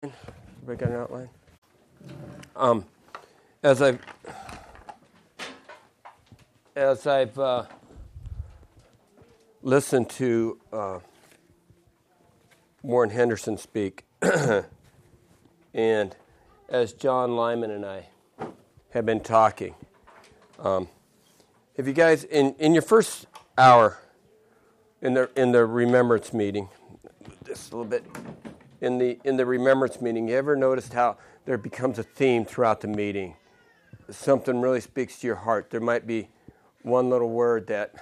Everybody got an outline? As I've listened to Warren Henderson speak, and as John Lyman and I have been talking, have you guys in your first hour in the remembrance meeting, just a little bit. In the remembrance meeting, you ever noticed how there becomes a theme throughout the meeting? Something really speaks to your heart. There might be one little word that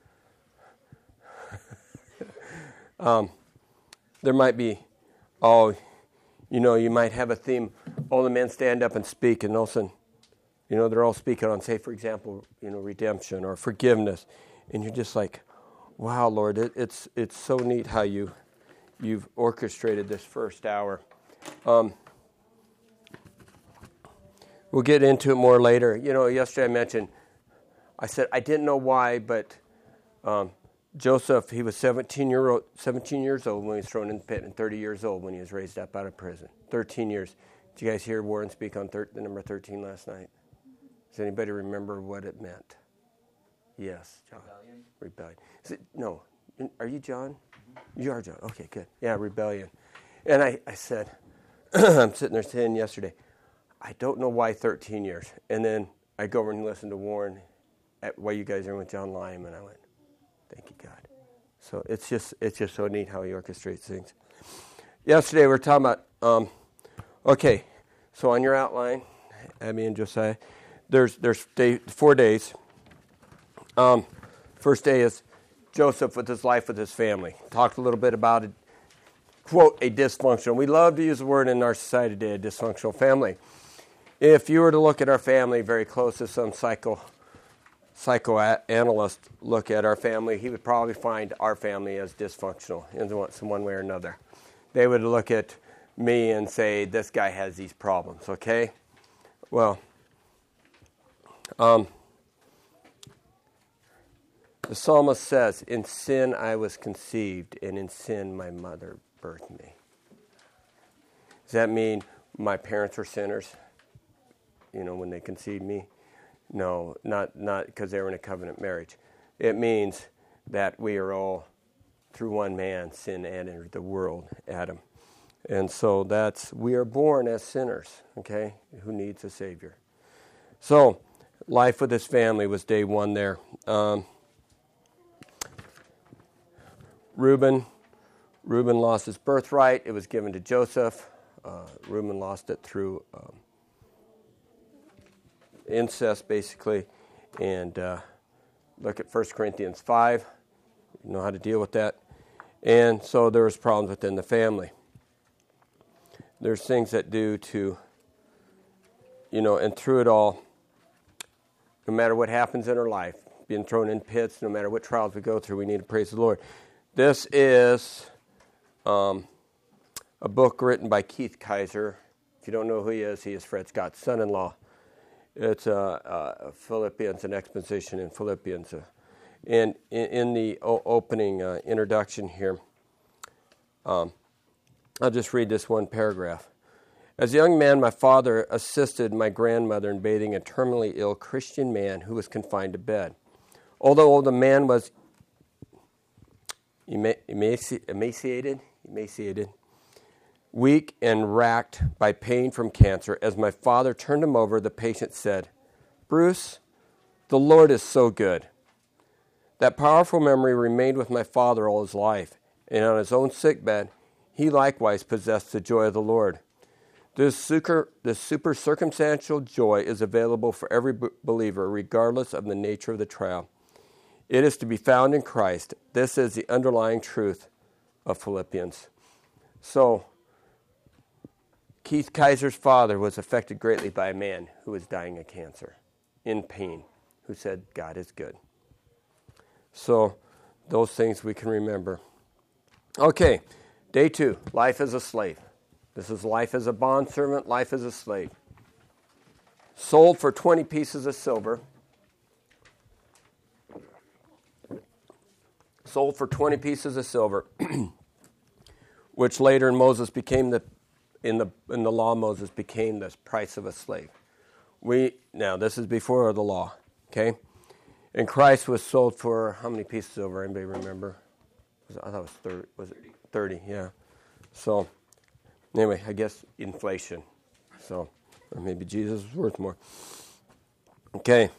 there might be, you might have a theme. All the men stand up and speak, and all of a sudden, they're all speaking on, say, for example, redemption or forgiveness, and you're just like, wow, Lord, it's so neat how you've orchestrated this first hour. We'll get into it more later. Yesterday I said I didn't know why, but Joseph, he was 17 years old when he was thrown in the pit, and 30 years old when he was raised up out of prison. 13 years. Did you guys hear Warren speak on the number 13 last night? Does anybody remember what it meant? Yes, John. Rebellion. No. Are you John? Mm-hmm. You are John. Okay, good. Yeah, rebellion. And I said, I'm sitting there saying yesterday, I don't know why 13 years. And then I go over and listen to Warren while you guys are with John Lyman, and I went, thank you, God. So it's just so neat how he orchestrates things. Yesterday we were talking about, okay, so on your outline, Abby and Josiah, there's 4 days. First day is Joseph with his life with his family. Talked a little bit about it. Quote, a dysfunctional. We love to use the word in our society today, a dysfunctional family. If you were to look at our family very close to some psychoanalyst look at our family, he would probably find our family as dysfunctional in some one way or another. They would look at me and say, this guy has these problems, okay? Well, the psalmist says, in sin I was conceived, and in sin my mother birthed me. Does that mean my parents were sinners, when they conceived me? No, not because they were in a covenant marriage. It means that we are all, through one man, sin entered the world, Adam. And so we are born as sinners, okay, who needs a Savior. So, life with his family was day one there. Reuben lost his birthright. It was given to Joseph. Reuben lost it through incest, basically. And look at 1 Corinthians 5. You know how to deal with that. And so there was problems within the family. There's things that do to, and through it all, no matter what happens in our life, being thrown in pits, no matter what trials we go through, we need to praise the Lord. This is a book written by Keith Kaiser. If you don't know who he is Fred Scott's son-in-law. It's Philippians, an exposition in Philippians. And in the opening introduction here, I'll just read this one paragraph. As a young man, my father assisted my grandmother in bathing a terminally ill Christian man who was confined to bed. Although the man was emaciated, weak and racked by pain from cancer, as my father turned him over, the patient said, Bruce, the Lord is so good. That powerful memory remained with my father all his life, and on his own sickbed, he likewise possessed the joy of the Lord. This super circumstantial joy is available for every believer, regardless of the nature of the trial. It is to be found in Christ. This is the underlying truth of Philippians. So, Keith Kaiser's father was affected greatly by a man who was dying of cancer, in pain, who said, God is good. So, those things we can remember. Okay, day 2, life as a slave. This is life as a bondservant, life as a slave. Sold for 20 pieces of silver. Sold for 20 pieces of silver, which later in Moses became in the law of Moses became the price of a slave. Now this is before the law, okay? And Christ was sold for how many pieces of silver? Anybody remember? I thought it was 30. Was it 30? Yeah. So anyway, I guess inflation. So or maybe Jesus was worth more. Okay.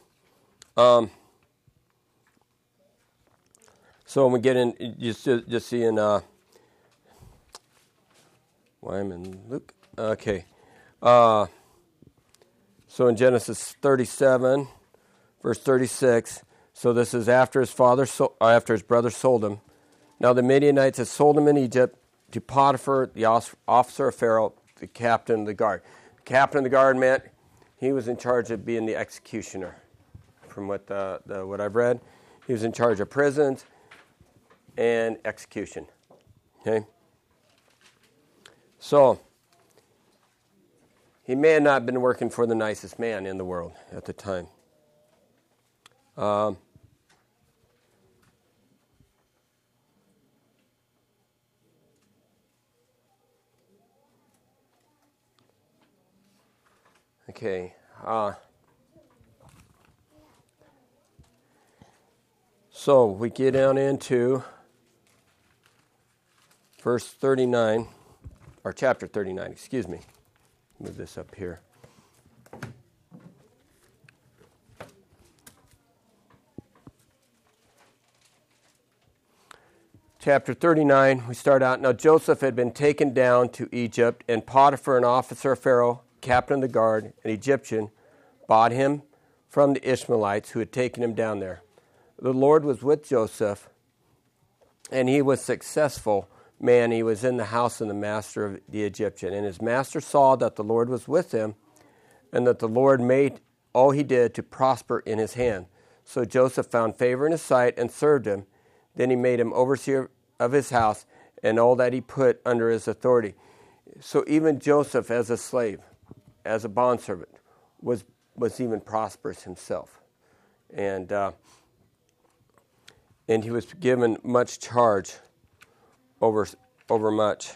So when we get in, just see in why I'm in Luke. Okay. So in Genesis 37, verse 36. So this is after his after his brother sold him. Now the Midianites had sold him in Egypt to Potiphar, the officer of Pharaoh, the captain of the guard. The captain of the guard meant he was in charge of being the executioner. From what what I've read, he was in charge of prisons and execution. Okay? So, he may have not been working for the nicest man in the world at the time. Okay. So, we get down into verse 39, or chapter 39, excuse me. Move this up here. Chapter 39, we start out. Now Joseph had been taken down to Egypt, and Potiphar, an officer of Pharaoh, captain of the guard, an Egyptian, bought him from the Ishmaelites who had taken him down there. The Lord was with Joseph, and he was successful man. He was in the house of the master of the Egyptian. And his master saw that the Lord was with him, and that the Lord made all he did to prosper in his hand. So Joseph found favor in his sight and served him. Then he made him overseer of his house and all that he put under his authority. So even Joseph, as a slave, as a bondservant, was even prosperous himself. And he was given much charge over much.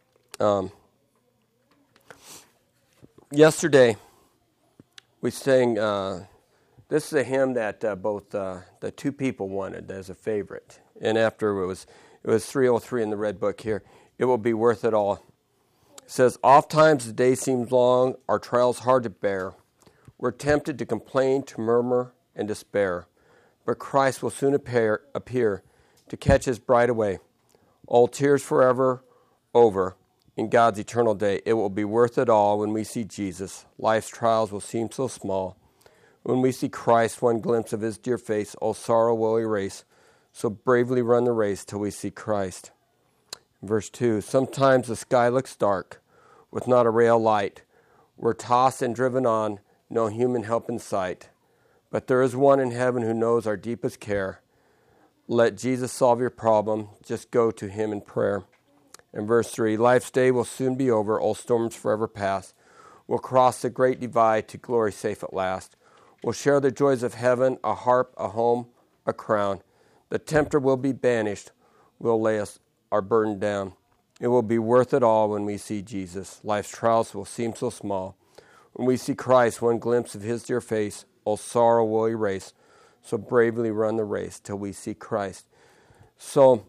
Yesterday, we sang, this is a hymn that both the two people wanted as a favorite. And after it was 303 in the red book here, it will be worth it all. It says, oft times the day seems long, our trials hard to bear. We're tempted to complain, to murmur, and despair. But Christ will soon appear to catch his bride away. All tears forever over in God's eternal day. It will be worth it all when we see Jesus. Life's trials will seem so small. When we see Christ, one glimpse of his dear face, all sorrow will erase. So bravely run the race till we see Christ. Verse 2, sometimes the sky looks dark, with not a ray of light. We're tossed and driven on, no human help in sight. But there is one in heaven who knows our deepest care. Let Jesus solve your problem. Just go to him in prayer. And verse 3, life's day will soon be over. All storms forever pass. We'll cross the great divide to glory safe at last. We'll share the joys of heaven, a harp, a home, a crown. The tempter will be banished. We'll lay our burden down. It will be worth it all when we see Jesus. Life's trials will seem so small. When we see Christ, one glimpse of his dear face, all sorrow will erase. So bravely run the race till we see Christ. So,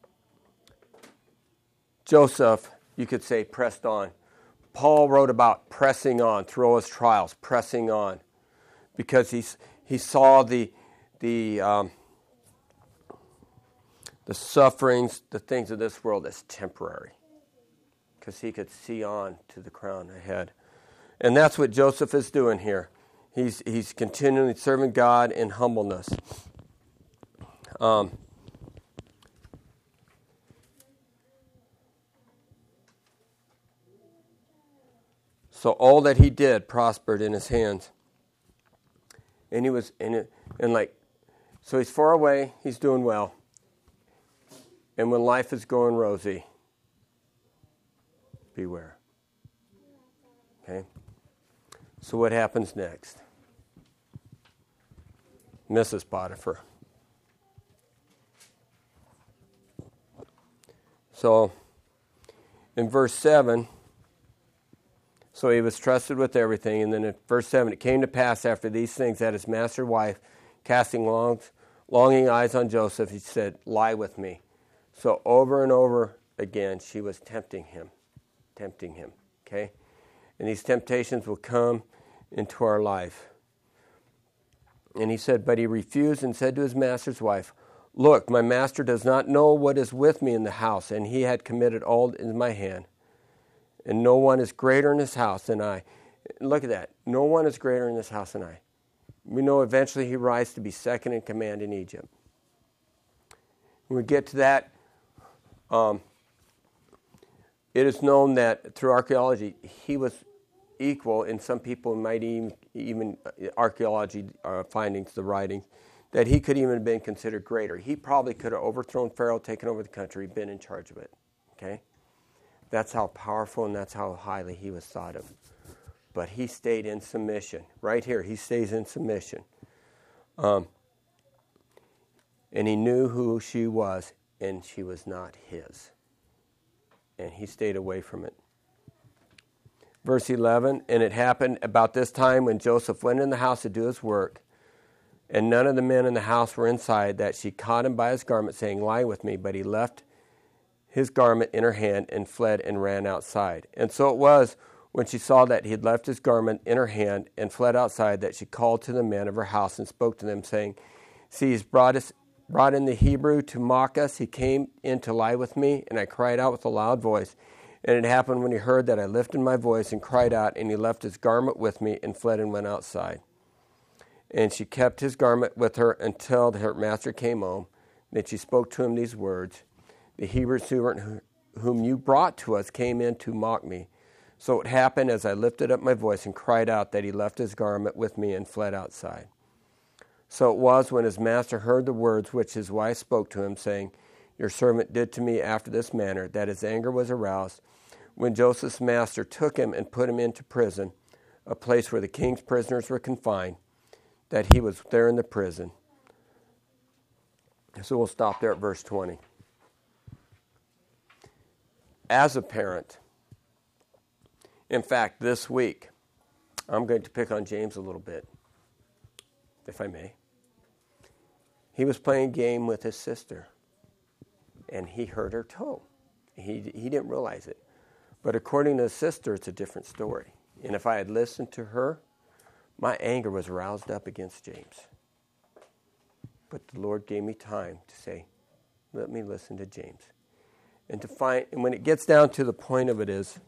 Joseph, you could say, pressed on. Paul wrote about pressing on through all his trials, pressing on, because he saw the sufferings, the things of this world as temporary, because he could see on to the crown ahead. And that's what Joseph is doing here. He's continually serving God in humbleness. So all that he did prospered in his hands. And he was so he's far away, he's doing well. And when life is going rosy, beware. Okay? So what happens next? Mrs. Potiphar. So, in verse 7, So he was trusted with everything. And then in verse 7, it came to pass after these things that his master's wife, casting longing eyes on Joseph, he said, lie with me. So over and over again, she was tempting him. Okay? And these temptations will come into our life. And he said, but he refused and said to his master's wife, look, my master does not know what is with me in the house, and he had committed all into my hand. And no one is greater in his house than I. Look at that. No one is greater in this house than I. We know eventually he rises to be second in command in Egypt. When we get to that, it is known that through archaeology, he was equal, and some people might even archaeology findings, the writings, that he could even have been considered greater. He probably could have overthrown Pharaoh, taken over the country, been in charge of it. Okay? That's how powerful and that's how highly he was thought of. But he stayed in submission. Right here, he stays in submission. And he knew who she was, and she was not his. And he stayed away from it. Verse 11, and it happened about this time when Joseph went in the house to do his work, and none of the men in the house were inside, that she caught him by his garment, saying, lie with me. But he left his garment in her hand and fled and ran outside. And so it was, when she saw that he had left his garment in her hand and fled outside, that she called to the men of her house and spoke to them, saying, see, he's brought in the Hebrew to mock us. He came in to lie with me, and I cried out with a loud voice. And it happened when he heard that I lifted my voice and cried out, and he left his garment with me and fled and went outside. And she kept his garment with her until her master came home. Then she spoke to him these words, the Hebrew servant whom you brought to us came in to mock me. So it happened as I lifted up my voice and cried out that he left his garment with me and fled outside. So it was when his master heard the words which his wife spoke to him, saying, your servant did to me after this manner, that his anger was aroused, when Joseph's master took him and put him into prison, a place where the king's prisoners were confined, that he was there in the prison. So we'll stop there at verse 20. As a parent, in fact, this week, I'm going to pick on James a little bit, if I may. He was playing a game with his sister, and he hurt her toe. He didn't realize it. But according to his sister, it's a different story. And if I had listened to her, my anger was roused up against James. But the Lord gave me time to say, let me listen to James. And when it gets down to the point of it is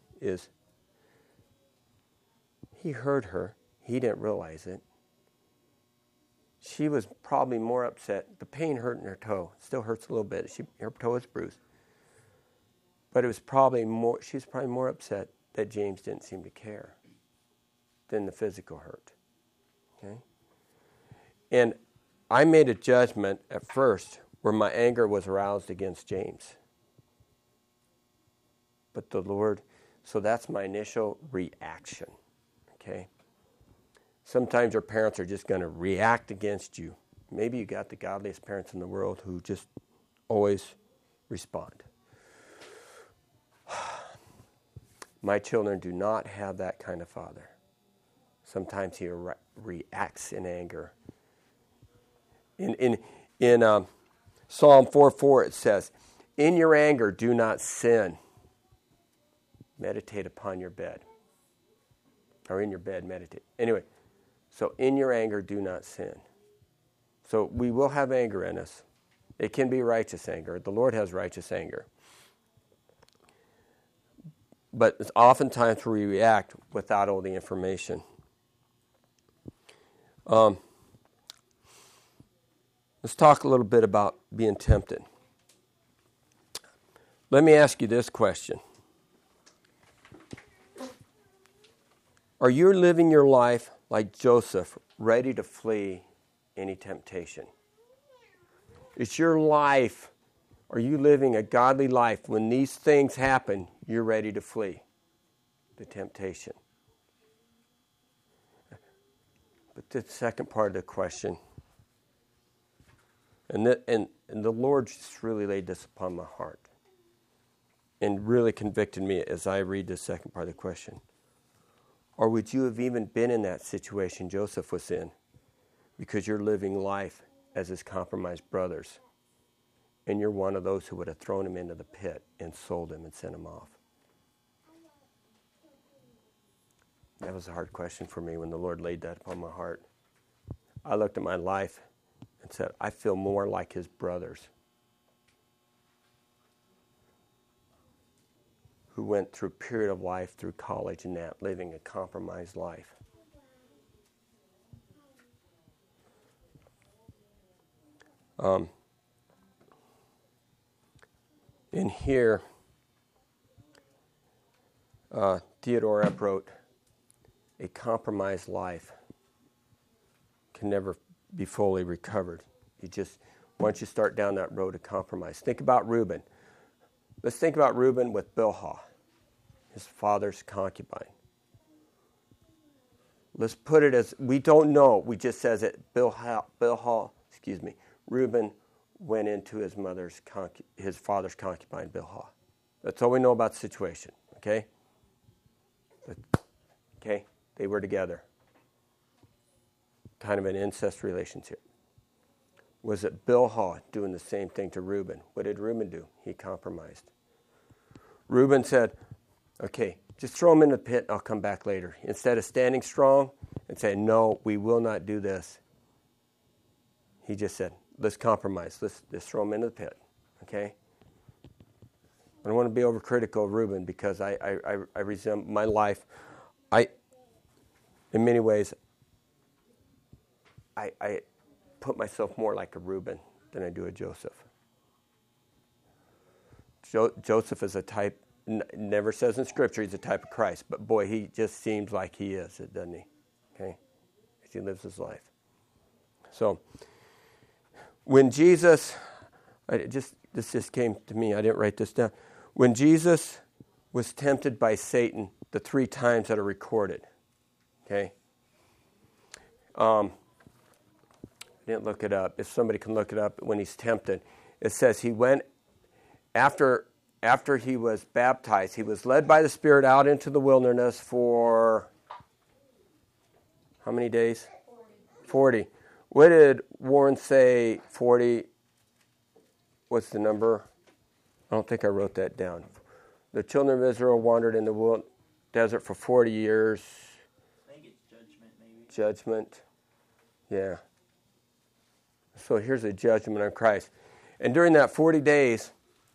he hurt her. He didn't realize it. She was probably more upset. The pain hurt in her toe. It still hurts a little bit. Her toe is bruised. But she was probably more upset that James didn't seem to care than the physical hurt. Okay? And I made a judgment at first where my anger was aroused against James. But the Lord, so that's my initial reaction. Okay? Sometimes your parents are just going to react against you. Maybe you got the godliest parents in the world who just always respond. My children do not have that kind of father. Sometimes he reacts in anger. In Psalm 4:4 it says, in your anger do not sin. Meditate upon your bed. Or in your bed, meditate. Anyway, so in your anger do not sin. So we will have anger in us. It can be righteous anger. The Lord has righteous anger. But oftentimes we react without all the information. Let's talk a little bit about being tempted. Let me ask you this question. Are you living your life like Joseph, ready to flee any temptation? Is your life, are you living a godly life when these things happen, you're ready to flee the temptation? But the second part of the question, and the Lord just really laid this upon my heart and really convicted me as I read the second part of the question. Or would you have even been in that situation Joseph was in? Because you're living life as his compromised brothers. And you're one of those who would have thrown him into the pit and sold him and sent him off. That was a hard question for me when the Lord laid that upon my heart. I looked at my life and said, I feel more like his brothers who went through a period of life through college and that, living a compromised life. In here, Theodore Epp wrote, a compromised life can never be fully recovered. Once you start down that road of compromise. Think about Reuben. Let's think about Reuben with Bilhah, his father's concubine. Let's put it as, we don't know, we just says it, Reuben went into his father's concubine, Bilhah. That's all we know about the situation, okay? Okay, they were together. Kind of an incest relationship. Was it Bilhah doing the same thing to Reuben? What did Reuben do? He compromised. Reuben said, okay, just throw him in the pit, I'll come back later. Instead of standing strong and saying, no, we will not do this, he just said, let's compromise. Let's throw him into the pit, okay? I don't want to be overcritical of Reuben because I resemble my life. In many ways, I put myself more like a Reuben than I do a Joseph. Joseph is a type, never says in Scripture he's a type of Christ, but boy, he just seems like he is, doesn't he? Okay? As he lives his life. So, when Jesus, this just came to me, I didn't write this down. When Jesus was tempted by Satan, the 3 times that are recorded, okay? I didn't look it up. If somebody can look it up, when he's tempted, it says he went, after he was baptized, he was led by the Spirit out into the wilderness for how many days? 40. What did Warren say 40 was the number? I don't think I wrote that down. The children of Israel wandered in the desert for 40 years. I think it's judgment, maybe. Judgment. Yeah. So here's a judgment on Christ. And during that 40 days,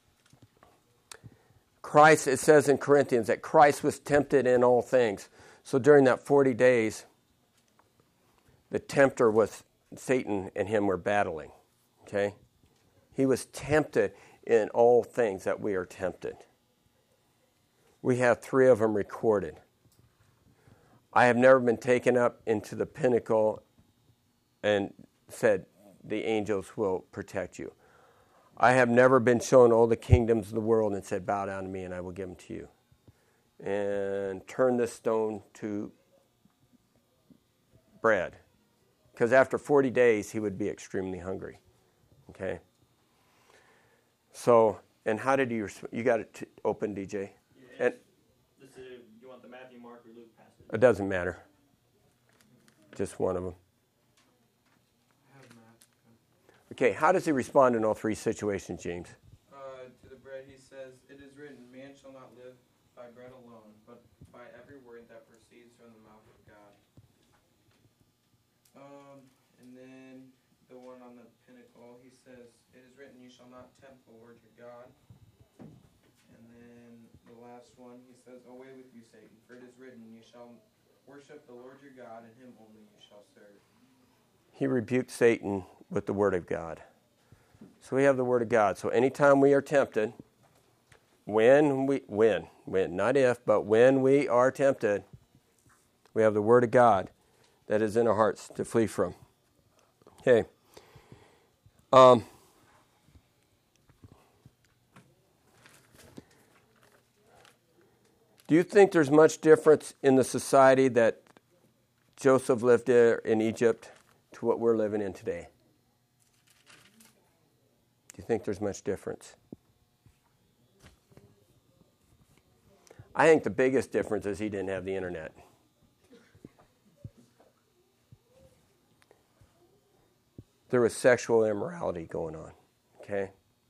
Christ, it says in Corinthians that Christ was tempted in all things. So during that 40 days, the tempter was Satan and him were battling. Okay? He was tempted in all things that we are tempted. We have 3 of them recorded. I have never been taken up into the pinnacle and said, the angels will protect you. I have never been shown all the kingdoms of the world and said, bow down to me and I will give them to you. And turn this stone to bread. Because after 40 days, he would be extremely hungry. Okay? So, and how did you got it open, DJ? Yeah, you want the Matthew, Mark, or Luke passage? It doesn't matter. Just one of them. Okay, how does he respond in all 3 situations, James? To the bread he says, it is written, man shall not live by bread alone, but by every word that proceeds from the mouth of God. And then the one on the pinnacle, he says, it is written, you shall not tempt the Lord your God. And then the last one, he says, away with you, Satan, for it is written, you shall worship the Lord your God, and him only you shall serve. He rebuked Satan with the Word of God. So we have the Word of God. So anytime we are tempted, not if, but when we are tempted, we have the Word of God that is in our hearts to flee from. Okay. Do you think there's much difference in the society that Joseph lived in Egypt to what we're living in today? Do you think there's much difference? I think the biggest difference is he didn't have the internet. there was sexual immorality going on. Okay?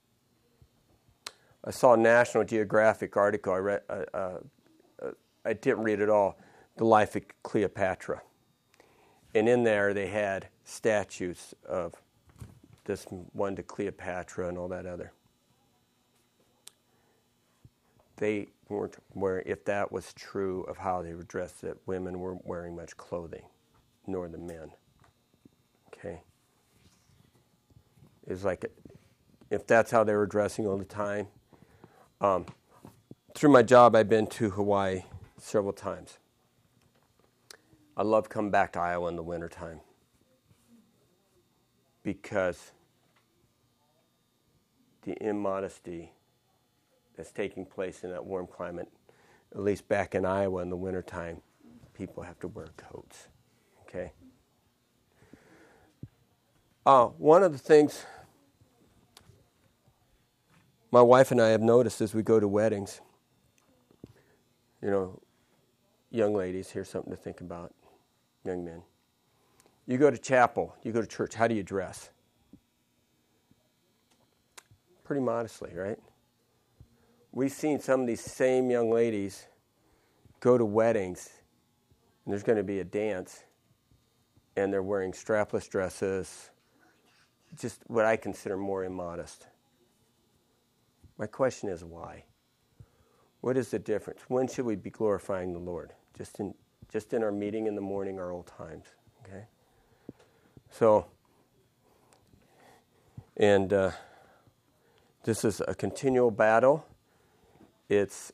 I saw a National Geographic article. I read. I didn't read it all. The Life of Cleopatra, and in there they had statues of this one to Cleopatra and all that other. They weren't wearing, if that was true of how they were dressed, that women weren't wearing much clothing, nor the men. Okay? It's like, if that's how they were dressing all the time. Through my job, I've been to Hawaii several times. I love coming back to Iowa in the wintertime because the immodesty that's taking place in that warm climate, at least back in Iowa in the wintertime, people have to wear coats. Okay? One of the things my wife and I have noticed as we go to weddings, young ladies, here's something to think about, young men. You go to chapel, you go to church, how do you dress? Pretty modestly, right? We've seen some of these same young ladies go to weddings, and there's going to be a dance, and they're wearing strapless dresses, just what I consider more immodest. My question is why? What is the difference? When should we be glorifying the Lord? Just in our meeting in the morning, our old times. Okay? So, and this is a continual battle. It's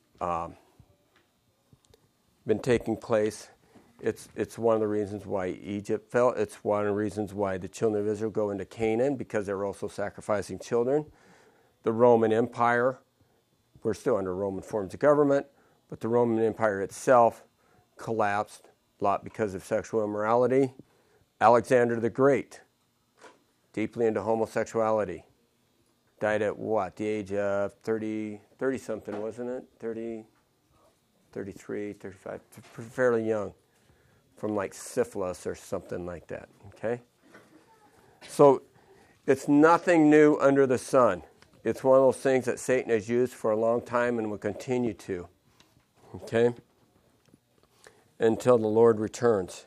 been taking place. It's one of the reasons why Egypt fell. It's one of the reasons why the children of Israel go into Canaan, because they're also sacrificing children. The Roman Empire, we're still under Roman forms of government, but the Roman Empire itself collapsed a lot because of sexual immorality. Alexander the Great, deeply into homosexuality, died at what? The age of 30-something, wasn't it? 30, 33, 35, fairly young, from like syphilis or something like that, okay? So it's nothing new under the sun. It's one of those things that Satan has used for a long time and will continue to, okay, until the Lord returns.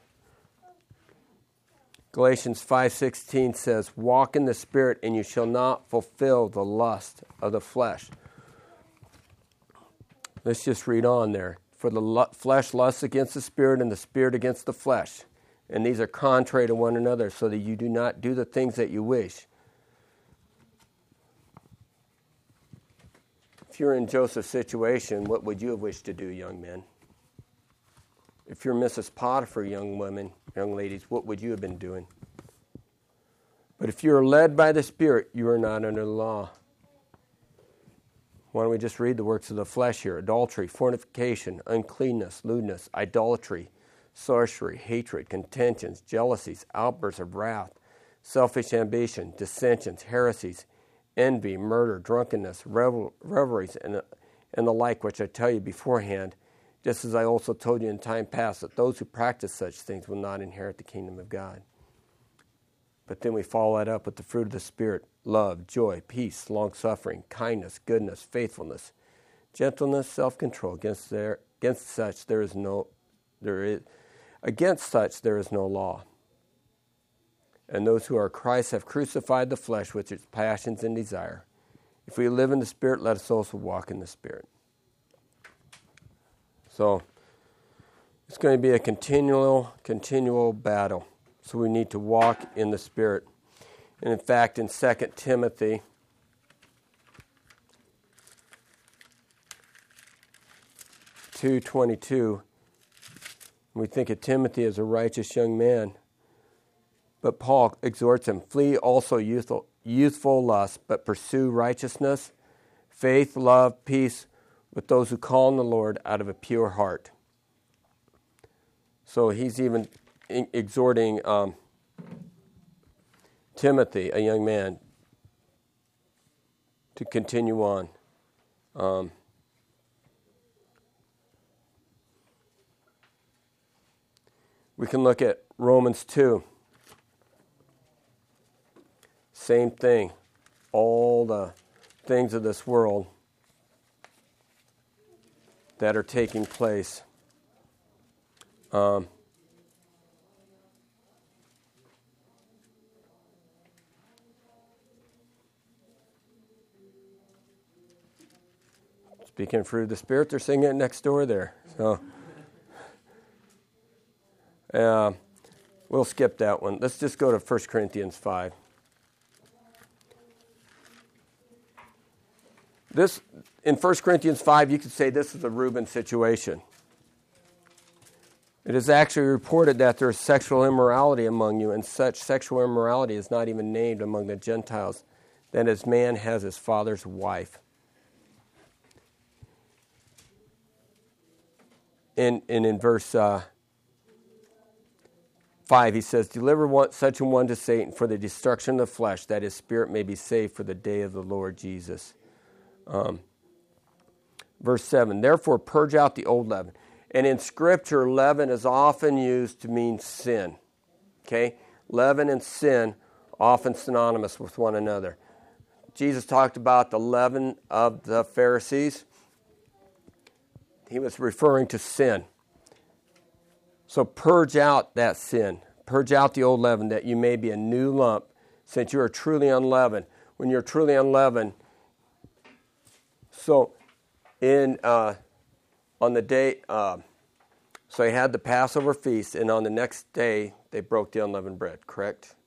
Galatians 5:16 says, "Walk in the Spirit, and you shall not fulfill the lust of the flesh." Let's just read on there. For the flesh lusts against the Spirit, and the Spirit against the flesh. And these are contrary to one another, so that you do not do the things that you wish. If you're in Joseph's situation, what would you have wished to do, young men? If you're Mrs. Potiphar, young women, young ladies, what would you have been doing? But if you're led by the Spirit, you are not under the law. Why don't we just read the works of the flesh here? Adultery, fornication, uncleanness, lewdness, idolatry, sorcery, hatred, contentions, jealousies, outbursts of wrath, selfish ambition, dissensions, heresies, envy, murder, drunkenness, revelries, and the like, which I tell you beforehand, just as I also told you in time past, that those who practice such things will not inherit the kingdom of God. But then we follow that up with the fruit of the Spirit: love, joy, peace, long-suffering, kindness, goodness, faithfulness, gentleness, self-control. Against such there is no law. And those who are Christ have crucified the flesh with its passions and desire. If we live in the Spirit, let us also walk in the Spirit. So it's going to be a continual battle. So we need to walk in the Spirit. And in fact, in 2 Timothy, (2:22), we think of Timothy as a righteous young man. But Paul exhorts him, "Flee also youthful lust, but pursue righteousness, faith, love, peace with those who call on the Lord out of a pure heart." So he's even exhorting Timothy, a young man, to continue on. We can look at Romans 2. Same thing. All the things of this world that are taking place. Speaking of fruit of the Spirit, they're singing it next door there. So we'll skip that one. Let's just go to 1 Corinthians 5. This, in 1 Corinthians 5, you could say this is a Reuben situation. It is actually reported that there is sexual immorality among you, and such sexual immorality is not even named among the Gentiles, that as man has his father's wife. And in verse 5, he says, deliver such a one to Satan for the destruction of the flesh, that his spirit may be saved for the day of the Lord Jesus. Verse 7, therefore purge out the old leaven. And in Scripture, leaven is often used to mean sin. Okay? Leaven and sin, often synonymous with one another. Jesus talked about the leaven of the Pharisees. He was referring to sin. So purge out that sin. Purge out the old leaven, that you may be a new lump, since you are truly unleavened. When you're truly unleavened, so on the day, so he had the Passover feast, and on the next day they broke the unleavened bread. Correct?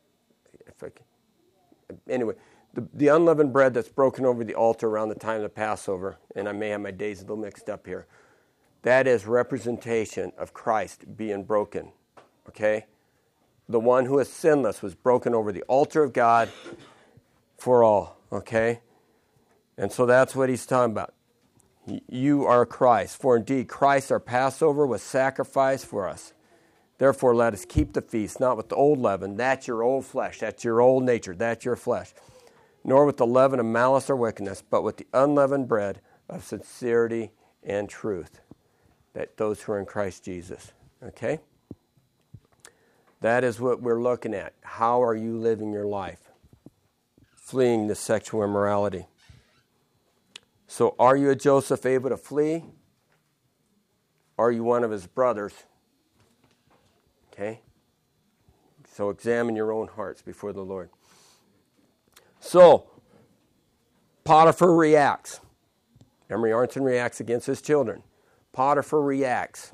Anyway. The unleavened bread that's broken over the altar around the time of the Passover, and I may have my days a little mixed up here, that is representation of Christ being broken, okay? The one who is sinless was broken over the altar of God for all, okay? And so that's what he's talking about. You are Christ, for indeed Christ our Passover was sacrificed for us. Therefore let us keep the feast, not with the old leaven, that's your old flesh, that's your old nature, that's your flesh, nor with the leaven of malice or wickedness, but with the unleavened bread of sincerity and truth, that those who are in Christ Jesus. Okay? That is what we're looking at. How are you living your life? Fleeing the sexual immorality. So are you a Joseph able to flee? Are you one of his brothers? Okay? So examine your own hearts before the Lord. So, Potiphar reacts. Remember, Arnson reacts against his children. Potiphar reacts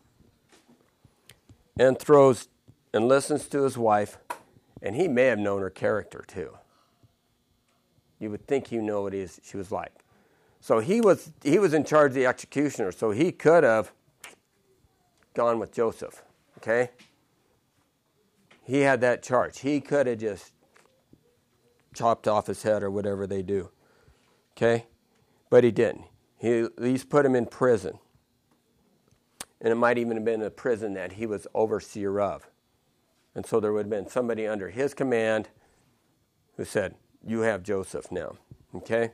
and throws and listens to his wife, and he may have known her character too. You would think you know what she was like. So he was in charge of the executioner, so he could have gone with Joseph. Okay? He had that charge. He could have just chopped off his head or whatever they do. Okay? But he didn't. He at least put him in prison. And it might even have been a prison that he was overseer of. And so there would have been somebody under his command who said, you have Joseph now. Okay?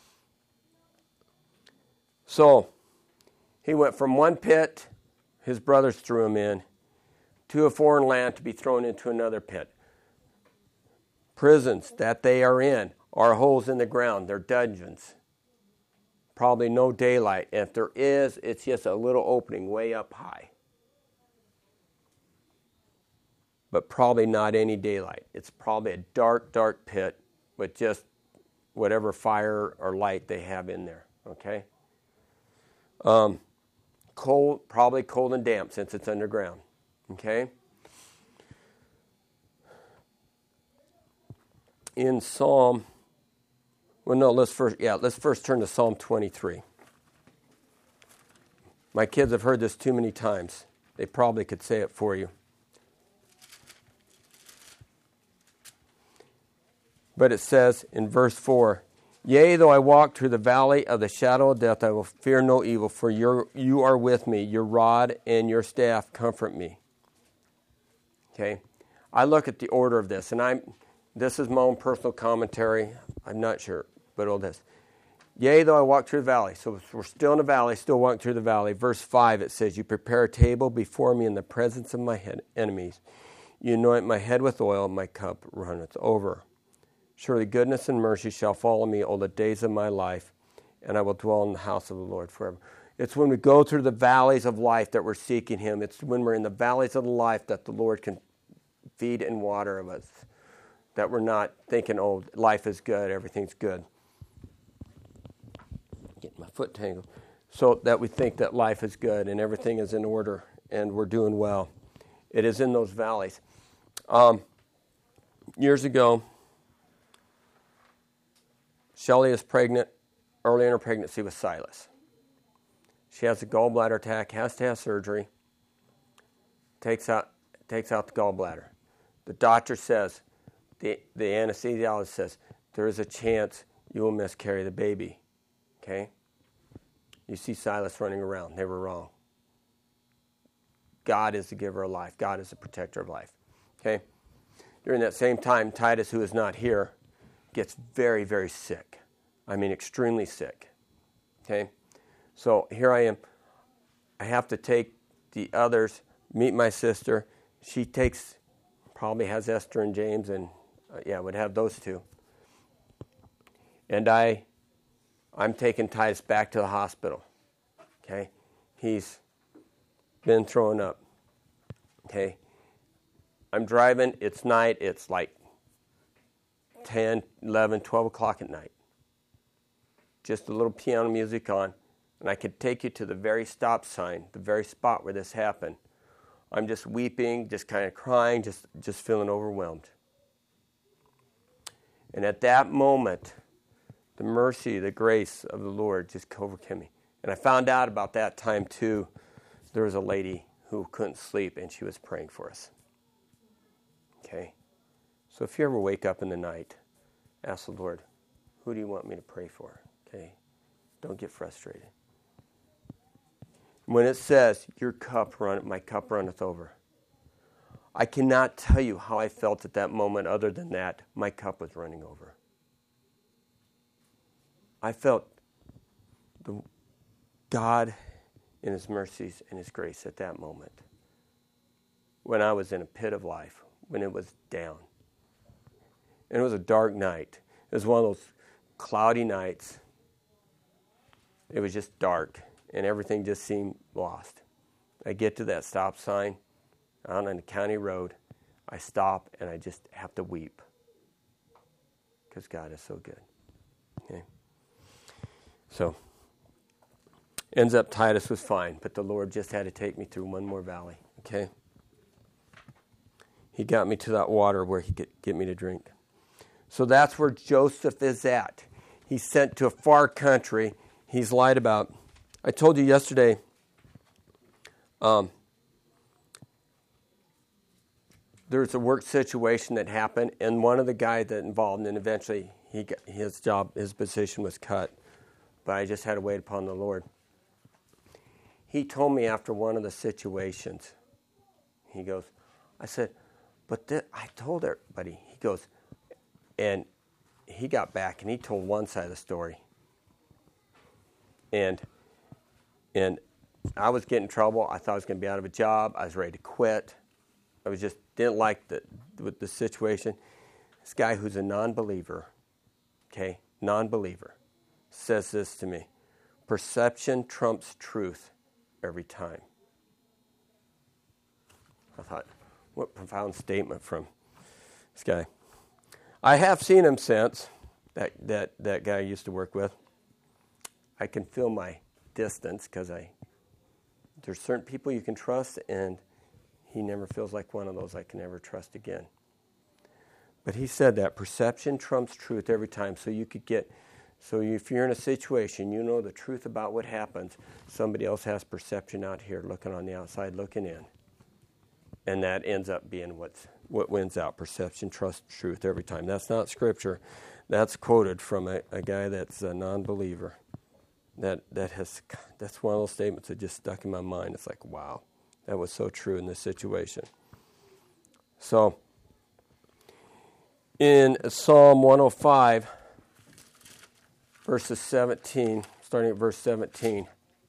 So, he went from one pit, his brothers threw him in, to a foreign land to be thrown into another pit. Prisons that they are in are holes in the ground. They're dungeons. Probably no daylight. And if there is, it's just a little opening way up high. But probably not any daylight. It's probably a dark, dark pit with just whatever fire or light they have in there. Okay? Cold, probably cold and damp since it's underground. Okay? In let's first turn to Psalm 23. My kids have heard this too many times. They probably could say it for you. But it says in verse 4, yea, though I walk through the valley of the shadow of death, I will fear no evil, for you are with me. Your rod and your staff comfort me. Okay? I look at the order of this, and this is my own personal commentary. I'm not sure, but all this. Yea, though I walk through the valley. So we're still in the valley, still walking through the valley. Verse 5, it says, you prepare a table before me in the presence of my enemies. You anoint my head with oil, and my cup runneth over. Surely goodness and mercy shall follow me all the days of my life, and I will dwell in the house of the Lord forever. It's when we go through the valleys of life that we're seeking him. It's when we're in the valleys of life that the Lord can feed and water of us, that we're not thinking, oh, life is good, everything's good. Getting my foot tangled. So that we think that life is good and everything is in order and we're doing well. It is in those valleys. Years ago, Shelley is pregnant, early in her pregnancy with Silas. She has a gallbladder attack, has to have surgery, takes out the gallbladder. The doctor says, the anesthesiologist says, there is a chance you will miscarry the baby. Okay? You see Silas running around. They were wrong. God is the giver of life. God is the protector of life. Okay? During that same time, Titus, who is not here, gets very, very sick. I mean, extremely sick. Okay? So here I am. I have to take the others, meet my sister. She probably has Esther and James, and would have those two. And I'm taking Titus back to the hospital. Okay? He's been throwing up. Okay? I'm driving. It's night. It's like 10, 11, 12 o'clock at night. Just a little piano music on. And I could take you to the very stop sign, the very spot where this happened. I'm just weeping, just kind of crying, just feeling overwhelmed. And at that moment, the mercy, the grace of the Lord just overcame me. And I found out about that time too. There was a lady who couldn't sleep and she was praying for us. Okay? So if you ever wake up in the night, ask the Lord, who do you want me to pray for? Okay? Don't get frustrated. When it says, my cup runneth over, I cannot tell you how I felt at that moment other than that my cup was running over. I felt God in his mercies and his grace at that moment. When I was in a pit of life, when it was down. And it was a dark night. It was one of those cloudy nights. It was just dark, and everything just seemed lost. I get to that stop sign out on the county road. I stop, and I just have to weep because God is so good. Okay? So, ends up Titus was fine, but the Lord just had to take me through one more valley. Okay? He got me to that water where he could get me to drink. So that's where Joseph is at. He's sent to a far country. He's lied about. I told you yesterday, there's a work situation that happened, and one of the guys that involved, and eventually his position was cut, but I just had to wait upon the Lord. He told me after one of the situations, he goes, I said, I told everybody. He goes, and he got back and he told one side of the story. And I was getting in trouble. I thought I was going to be out of a job. I was ready to quit. I was just didn't like the situation. This guy who's a non-believer, okay, non-believer, says this to me: perception trumps truth every time. I thought, what a profound statement from this guy. I have seen him since, that guy I used to work with. I can feel my distance because there's certain people you can trust, and he never feels like one of those I can ever trust again. But he said that perception trumps truth every time. So if you're in a situation, you know the truth about what happens, somebody else has perception out here looking on the outside, looking in. And that ends up being what wins out. Perception trumps truth every time. That's not scripture. That's quoted from a guy that's a non-believer. That's one of those statements that just stuck in my mind. It's like, wow, that was so true in this situation. So, in Psalm 105, verses 17, starting at verse 17,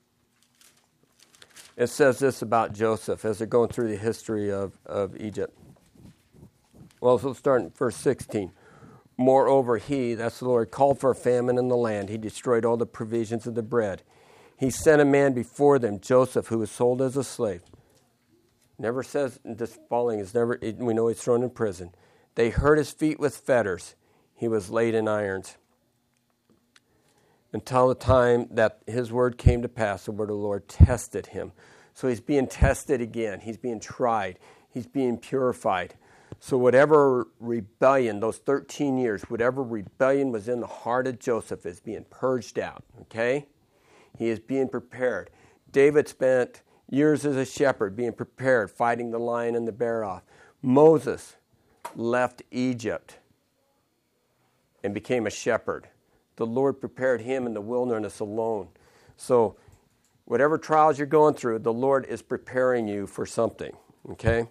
it says this about Joseph as they're going through the history of Egypt. Well, so we'll start in verse 16. Moreover, he, that's the Lord, called for a famine in the land. He destroyed all the provisions of the bread. He sent a man before them, Joseph, who was sold as a slave. Never says, this falling is never, we know he's thrown in prison. They hurt his feet with fetters. He was laid in irons. Until the time that his word came to pass, the word of the Lord tested him. So he's being tested again. He's being tried. He's being purified. So whatever rebellion, those 13 years, whatever rebellion was in the heart of Joseph is being purged out, okay? He is being prepared. David spent years as a shepherd being prepared, fighting the lion and the bear off. Moses left Egypt and became a shepherd. The Lord prepared him in the wilderness alone. So whatever trials you're going through, the Lord is preparing you for something, okay?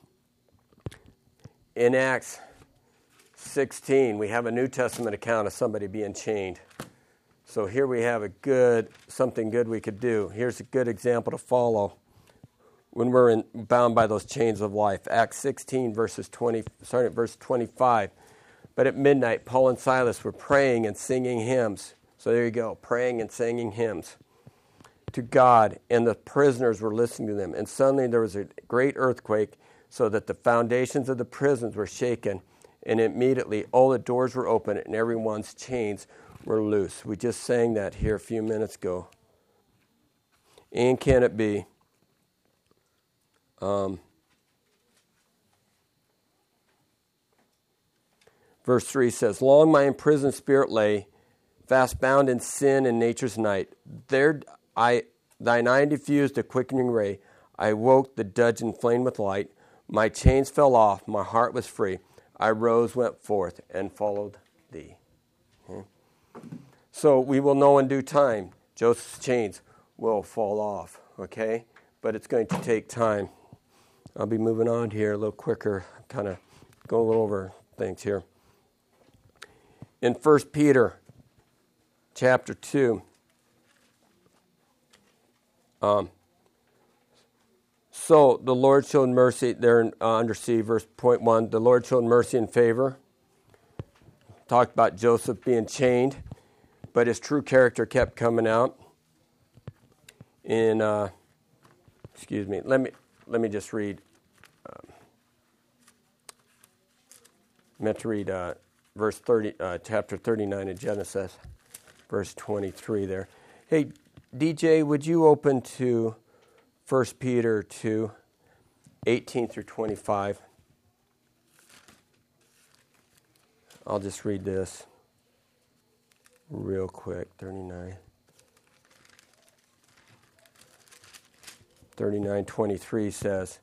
In Acts 16, we have a New Testament account of somebody being chained. So here we have something good we could do. Here's a good example to follow when we're bound by those chains of life. Acts 16, starting at verse 25. But at midnight, Paul and Silas were praying and singing hymns. So there you go, praying and singing hymns to God, and the prisoners were listening to them. And suddenly there was a great earthquake, so that the foundations of the prisons were shaken, and immediately all the doors were open and everyone's chains were loose. We just sang that here a few minutes ago. And can it be? Verse 3 says, Long my imprisoned spirit lay, fast bound in sin and nature's night. There thine eye diffused a quickening ray. I woke, the dungeon flamed with light. My chains fell off, my heart was free. I rose, went forth, and followed thee. Okay. So we will know in due time, Joseph's chains will fall off, okay? But it's going to take time. I'll be moving on here a little quicker, kind of go a little over things here. In 1 Peter chapter 2, so the Lord showed mercy, there under C, verse 0.1, the Lord showed mercy and favor. Talked about Joseph being chained, but his true character kept coming out. In, let me just read. Meant to read verse 30, chapter 39 in Genesis, verse 23 there. Hey, DJ, would you open to 1 Peter 2, 18 through 25. I'll just read this real quick. 39:23 says,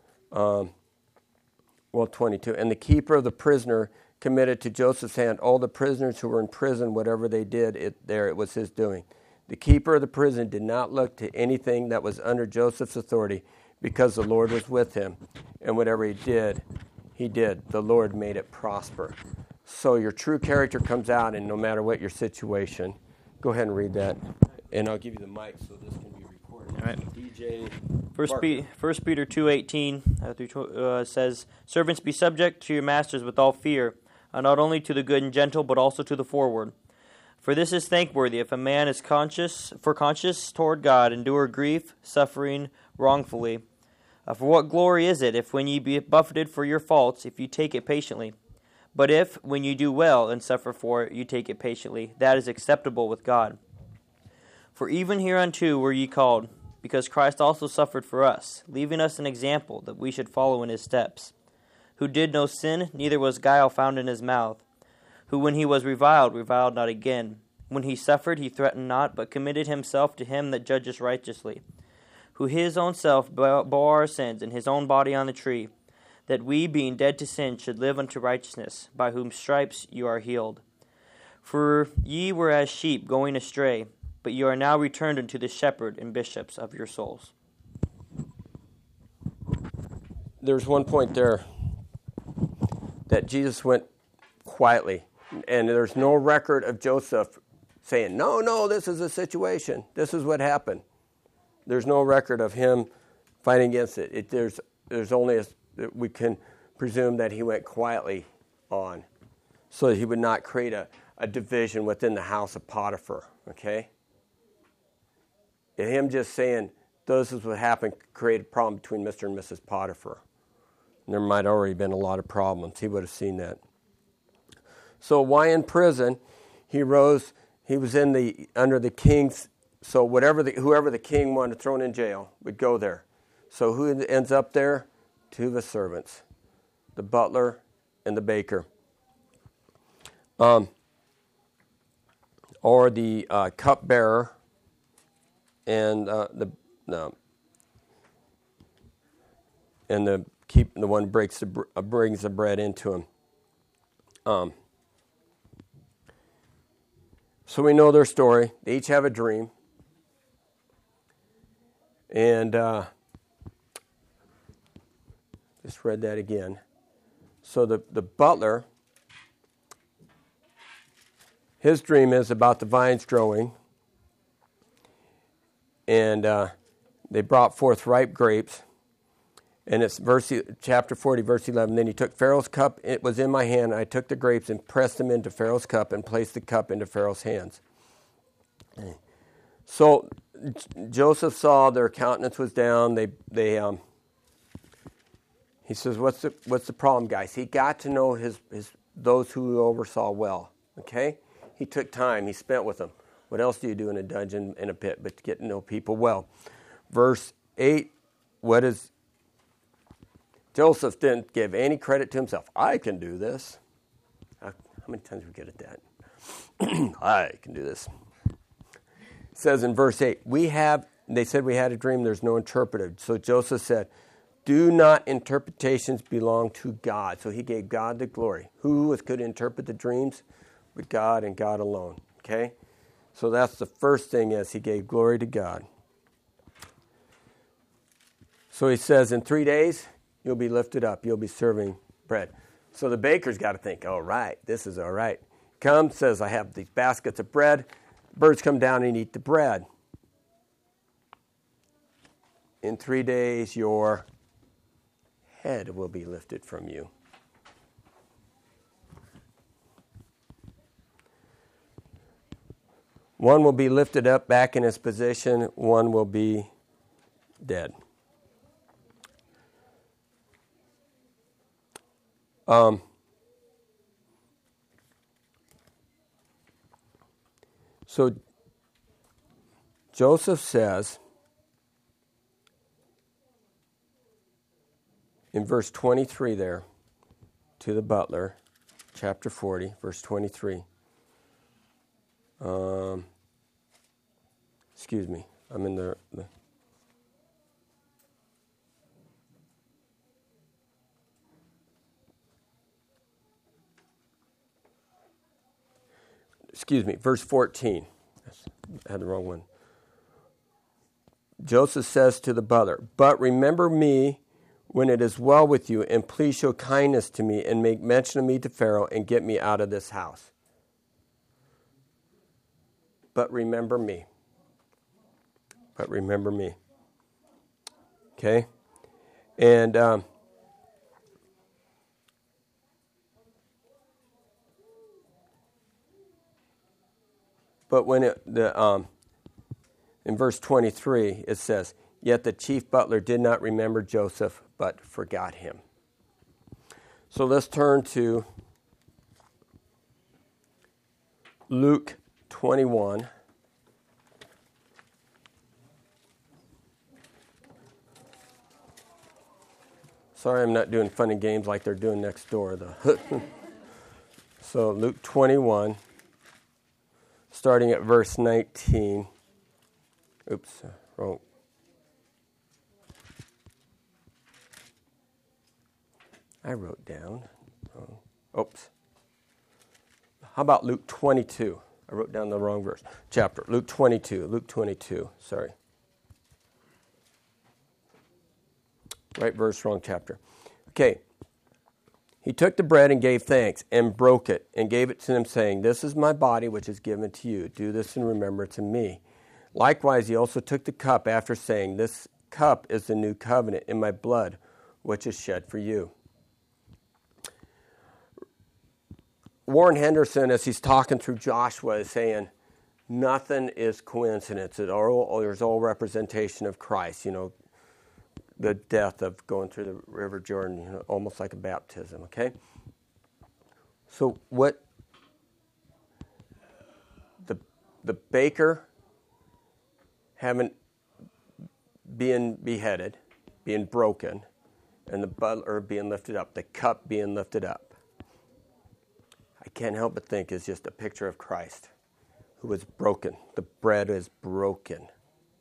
22. And the keeper of the prisoner committed to Joseph's hand all the prisoners who were in prison, whatever they did, it was his doing. The keeper of the prison did not look to anything that was under Joseph's authority, because the Lord was with him, and whatever he did. The Lord made it prosper. So your true character comes out, and no matter what your situation. Go ahead and read that, and I'll give you the mic so this can be recorded. All right. DJ. 1 Peter 2:18 says, Servants, be subject to your masters with all fear, not only to the good and gentle, but also to the forward. For this is thankworthy, if a man is conscious toward God, endure grief, suffering wrongfully. For what glory is it, if when ye be buffeted for your faults, if you take it patiently? But if, when you do well and suffer for it, you take it patiently, that is acceptable with God. For even hereunto were ye called, because Christ also suffered for us, leaving us an example, that we should follow in his steps. Who did no sin, neither was guile found in his mouth. Who when he was reviled not again. When he suffered, he threatened not, but committed himself to him that judges righteously. Who his own self bore our sins in his own body on the tree, that we, being dead to sin, should live unto righteousness, by whom stripes you are healed. For ye were as sheep going astray, but you are now returned unto the shepherd and bishops of your souls. There's one point there that Jesus went quietly, and there's no record of Joseph saying, no, this is a situation. This is what happened. There's no record of him fighting against it. There's only we can presume that he went quietly on. so that he would not create a division within the house of Potiphar, okay? And him just saying, this is what happened, created a problem between Mr. and Mrs. Potiphar. And there might already been a lot of problems. He would have seen that. So why in prison? He was under the king's, so whoever the king wanted thrown in jail would go there. So who ends up there? Two of his servants, the butler and the baker. Or the cupbearer and the one brings the bread into him. So we know their story. They each have a dream. And just read that again. So the butler, his dream is about the vines growing. And they brought forth ripe grapes. And it's chapter 40, verse 11. Then he took Pharaoh's cup. It was in my hand. I took the grapes and pressed them into Pharaoh's cup and placed the cup into Pharaoh's hands. So Joseph saw their countenance was down. He says, "What's the problem, guys?" He got to know those who he oversaw well. Okay, he took time. He spent with them. What else do you do in a dungeon, in a pit, but to get to know people well? Verse 8. Joseph didn't give any credit to himself. I can do this. How many times we get at that? I can do this. It says in verse 8, they said we had a dream, there's no interpreter. So Joseph said, do not interpretations belong to God? So he gave God the glory. Who could interpret the dreams? But God and God alone. Okay? So that's the first thing is he gave glory to God. So he says in 3 days, you'll be lifted up. You'll be serving bread. So the baker's got to think, all right, this is all right. Comes, says, I have these baskets of bread. Birds come down and eat the bread. In 3 days, your head will be lifted from you. One will be lifted up back in his position. One will be dead. So Joseph says in verse 23 there to the butler, chapter 40, verse 23. Excuse me, I'm in the verse 14. I had the wrong one. Joseph says to the butler, but remember me when it is well with you, and please show kindness to me and make mention of me to Pharaoh and get me out of this house. But remember me. But remember me. Okay? And but when in verse 23 it says, yet the chief butler did not remember Joseph, but forgot him. So let's turn to Luke 21. Sorry, I'm not doing fun and games like they're doing next door. So Luke 21, starting at verse 19. Oops, wrong. I wrote down. Oops. How about Luke 22? I wrote down the wrong verse. Chapter. Luke 22. Sorry. Right verse, wrong chapter. Okay. He took the bread and gave thanks and broke it and gave it to them, saying, this is my body which is given to you. Do this in remembrance of me. Likewise, he also took the cup after saying, this cup is the new covenant in my blood, which is shed for you. Warren Henderson, as he's talking through Joshua, is saying, nothing is coincidence. There's all representation of Christ, the death of going through the River Jordan, almost like a baptism, okay? So what the baker being beheaded, being broken, and the butler being lifted up, the cup being lifted up, I can't help but think is just a picture of Christ who was broken. The bread is broken.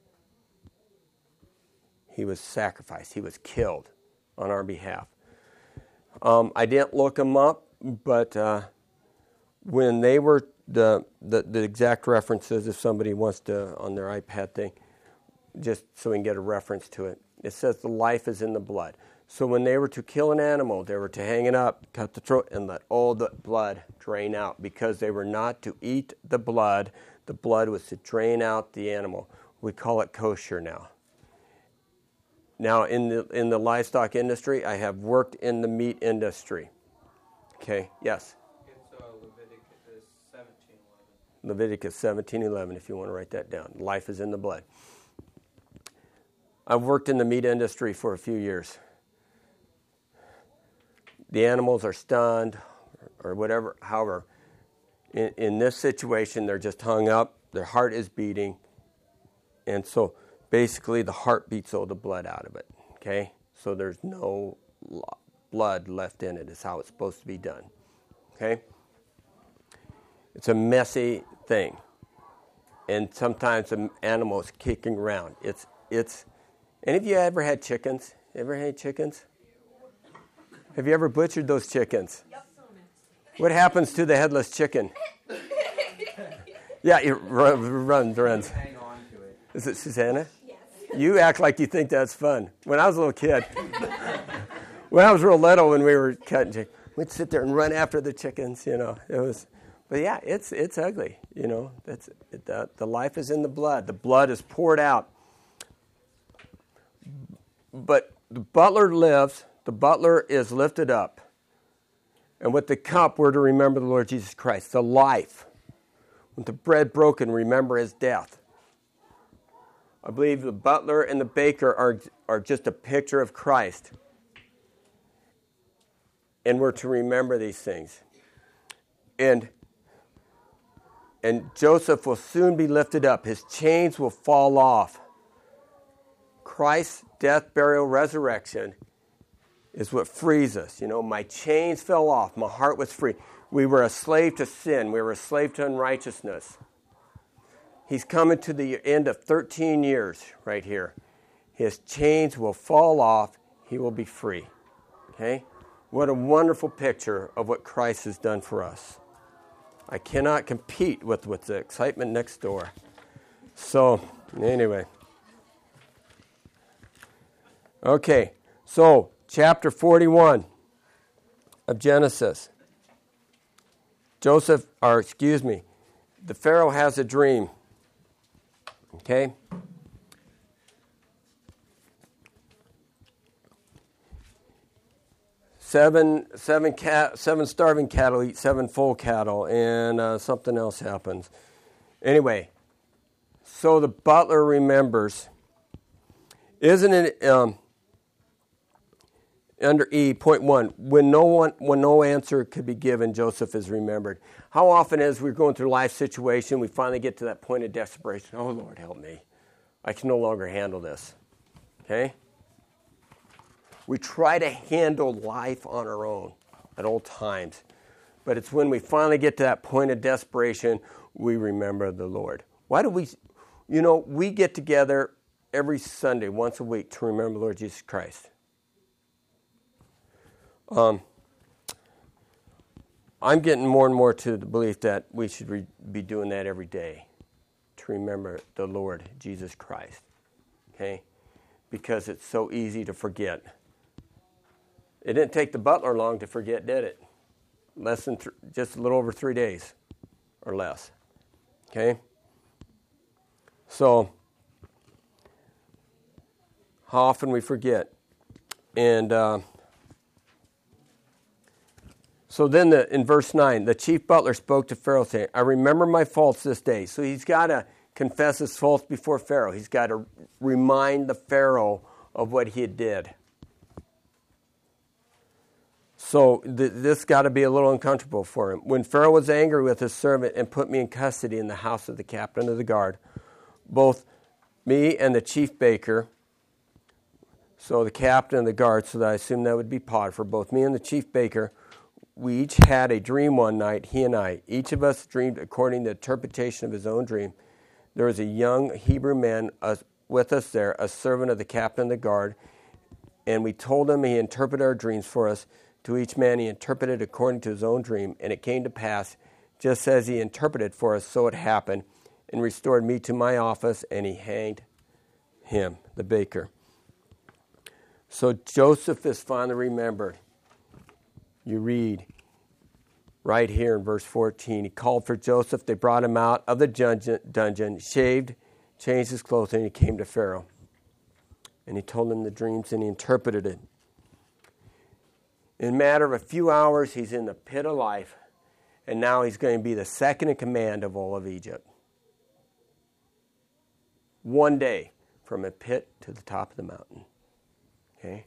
He was sacrificed. He was killed on our behalf. I didn't look them up, but when they were the exact references, if somebody wants to on their iPad thing, just so we can get a reference to it, it says the life is in the blood. So when they were to kill an animal, they were to hang it up, cut the throat, and let all the blood drain out, because they were not to eat the blood. The blood was to drain out the animal. We call it kosher now. Now, in the livestock industry, I have worked in the meat industry. Okay, yes? It's Leviticus 17:11. Leviticus 17:11, if you want to write that down. Life is in the blood. I've worked in the meat industry for a few years. The animals are stunned or whatever. However, in this situation, they're just hung up. Their heart is beating. And so basically the heart beats all the blood out of it. Okay? So there's no blood left in it is how it's supposed to be done. Okay? It's a messy thing. And sometimes the animal is kicking around. Any of you ever had chickens? Ever had chickens? Have you ever butchered those chickens? Yep. What happens to the headless chicken? Yeah, it runs. Hang on to it. Is it Susanna? Yes. You act like you think that's fun. When I was a little kid, when I was real little, when we were cutting chicken, we'd sit there and run after the chickens. It was, but yeah, it's ugly. That's the life is in the blood. The blood is poured out. But the butler lives. The butler is lifted up. And with the cup, we're to remember the Lord Jesus Christ, the life. With the bread broken, remember his death. I believe the butler and the baker are just a picture of Christ. And we're to remember these things. And Joseph will soon be lifted up. His chains will fall off. Christ's death, burial, resurrection is what frees us. My chains fell off. My heart was free. We were a slave to sin. We were a slave to unrighteousness. He's coming to the end of 13 years right here. His chains will fall off. He will be free. Okay? What a wonderful picture of what Christ has done for us. I cannot compete with the excitement next door. So, anyway. Okay, so chapter 41 of Genesis. The Pharaoh has a dream. Okay? Seven starving cattle eat 7 full cattle, and something else happens. Anyway, so the butler remembers. Isn't it under E, point 1, when no answer could be given, Joseph is remembered. How often as we're going through life situation, we finally get to that point of desperation. Oh, Lord, help me. I can no longer handle this. Okay? We try to handle life on our own at all times. But it's when we finally get to that point of desperation, we remember the Lord. Why do we get together every Sunday, once a week, to remember the Lord Jesus Christ. I'm getting more and more to the belief that we should be doing that every day, to remember the Lord Jesus Christ, okay? Because it's so easy to forget. It didn't take the butler long to forget, did it? Just a little over 3 days or less, okay? So, how often we forget. And So then in verse 9, the chief butler spoke to Pharaoh, saying, I remember my faults this day. So he's got to confess his faults before Pharaoh. He's got to remind the Pharaoh of what he did. So this got to be a little uncomfortable for him. When Pharaoh was angry with his servant and put me in custody in the house of the captain of the guard, both me and the chief baker, so the captain of the guard, so that I assume that would be Potiphar, both me and the chief baker, we each had a dream one night, he and I. Each of us dreamed according to the interpretation of his own dream. There was a young Hebrew man with us there, a servant of the captain of the guard, and we told him he interpreted our dreams for us. To each man he interpreted according to his own dream, and it came to pass, just as he interpreted for us, so it happened, and restored me to my office, and he hanged him, the baker. So Joseph is finally remembered. You read right here in verse 14, he called for Joseph, they brought him out of the dungeon, shaved, changed his clothes, and he came to Pharaoh. And he told him the dreams, and he interpreted it. In a matter of a few hours, he's in the pit of life, and now he's going to be the second in command of all of Egypt. One day, from a pit to the top of the mountain. Okay?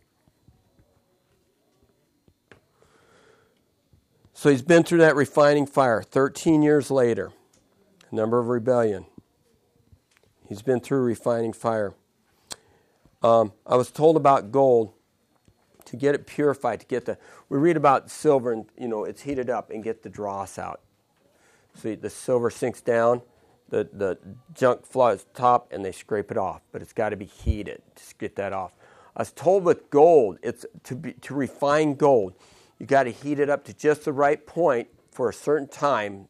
So he's been through that refining fire. 13 years later, number of rebellion. He's been through refining fire. I was told about gold. To get it purified, we read about silver and, it's heated up and get the dross out. So the silver sinks down, the junk flies top, and they scrape it off. But it's got to be heated to get that off. I was told with gold, it's to refine gold, you got to heat it up to just the right point for a certain time,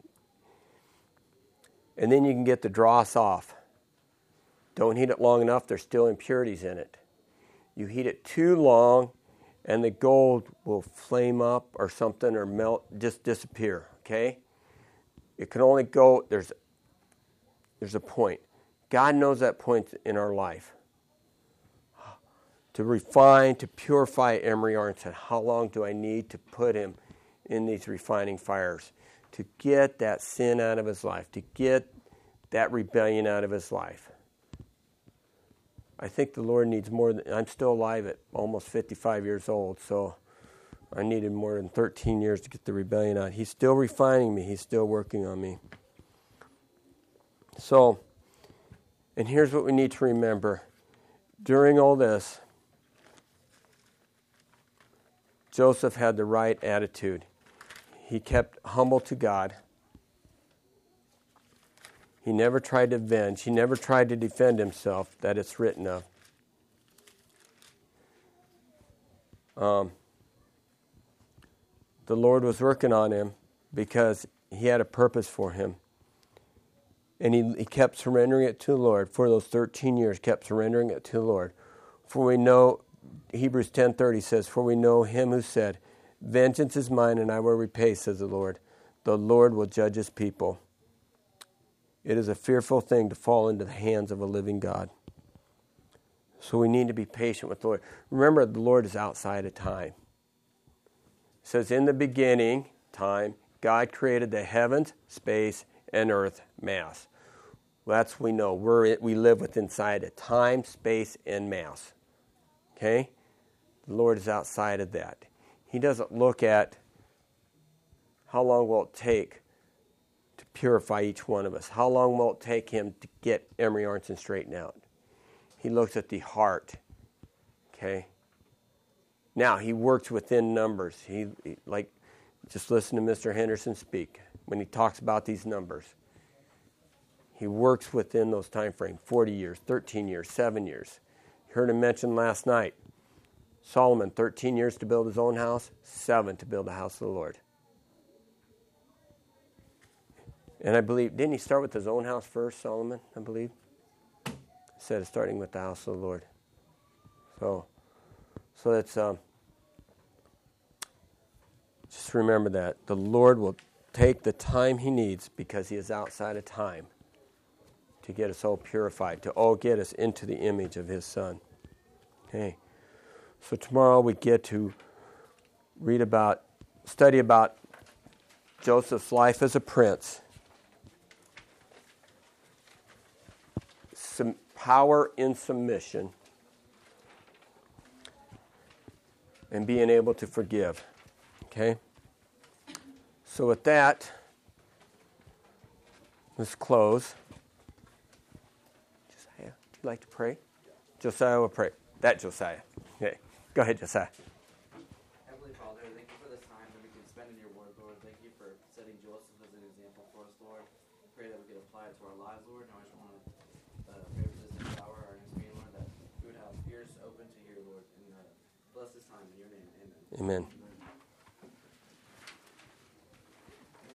and then you can get the dross off. Don't heat it long enough, there's still impurities in it. You heat it too long, and the gold will flame up or something or melt, just disappear, okay? It can only go, there's a point. God knows that point in our life. To refine, to purify Emery Arnson, how long do I need to put him in these refining fires? To get that sin out of his life, to get that rebellion out of his life. I think the Lord needs more than, I'm still alive at almost 55 years old, so I needed more than 13 years to get the rebellion out. He's still refining me. He's still working on me. So, and here's what we need to remember. During all this, Joseph had the right attitude. He kept humble to God. He never tried to avenge. He never tried to defend himself, that it's written of. The Lord was working on him because he had a purpose for him. And he kept surrendering it to the Lord. For those 13 years, kept surrendering it to the Lord. For we know, Hebrews 10:30 says, for we know him who said, vengeance is mine and I will repay, says the Lord. The Lord will judge his people. It is a fearful thing to fall into the hands of a living God. So we need to be patient with the Lord. Remember, the Lord is outside of time. It says, in the beginning, time, God created the heavens, space, and earth, mass. Well, that's what we know. We live within inside of time, space, and mass. Okay? The Lord is outside of that. He doesn't look at how long will it take to purify each one of us. How long will it take him to get Emery Arnson straightened out? He looks at the heart. Okay? Now, he works within numbers. He just listen to Mr. Henderson speak when he talks about these numbers. He works within those time frames, 40 years, 13 years, 7 years. You heard him mention last night, Solomon, 13 years to build his own house, 7 to build the house of the Lord. And I believe, didn't he start with his own house first, Solomon, I believe? Instead of starting with the house of the Lord. So that's, just remember that. The Lord will take the time he needs because he is outside of time to get us all purified, to all get us into the image of his Son. Okay. So tomorrow we get to study about Joseph's life as a prince. Some power in submission. And being able to forgive. Okay? So with that, let's close. Josiah, would you like to pray? Josiah will pray. That Josiah. Okay. Go ahead, Josiah. Heavenly Father, thank you for this time that we can spend in your word, Lord. Thank you for setting Joseph as an example for us, Lord. Pray that we could apply it to our lives, Lord. And I just want to pray for this next hour, our next meeting, Lord, that we would have ears open to hear, Lord. And bless this time in your name. Amen. Amen.